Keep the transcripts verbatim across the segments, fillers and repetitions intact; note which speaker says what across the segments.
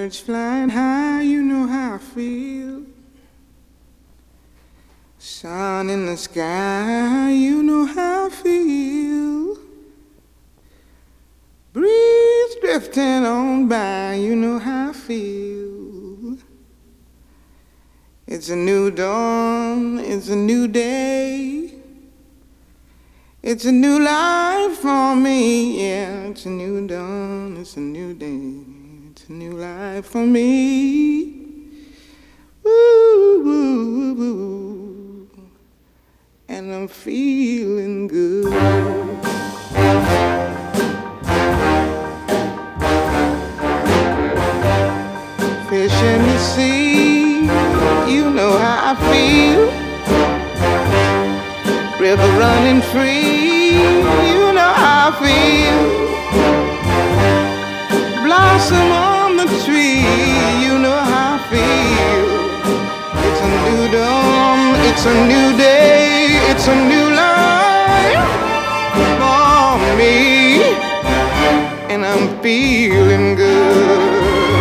Speaker 1: Birds flying high, you know how I feel. Sun in the sky, you know how I feel. Breeze drifting on by, you know how I feel. It's a new dawn, it's a new day. It's a new life for me, yeah. It's a new dawn, it's a new day. It's a new life for me. Woo, woo, woo, woo. And I'm feeling good. Fish in the sea, you know how I feel. River running free, you know how I feel. Blossom on the tree, you know how I feel. It's a new dawn, it's a new day, it's a new life for me, and I'm feeling good.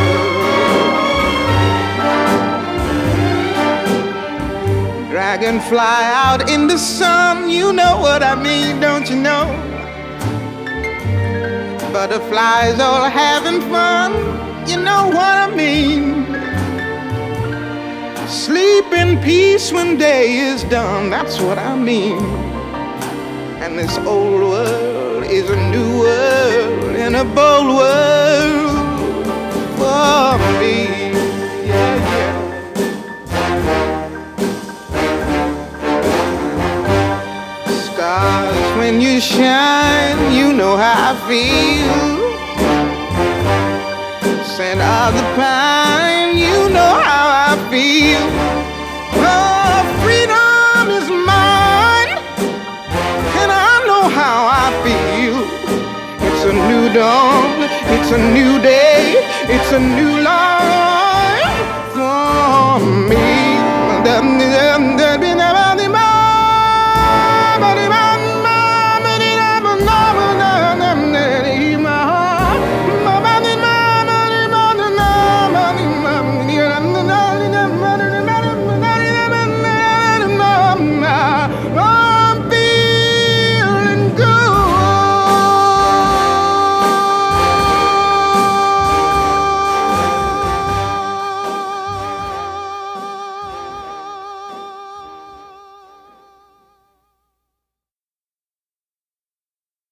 Speaker 1: Dragonfly out in the sun, you know what I mean, don't you know? Butterflies all having fun, you know what I mean. Sleep in peace when day is done, that's what I mean. And this old world is a new world, and a bold world for me. Yeah, yeah. Stars, when you shine, you know how I feel. Scent of the pine, you know how I feel. Oh, freedom is mine, and I know how I feel. It's a new dawn, it's a new day, it's a new life.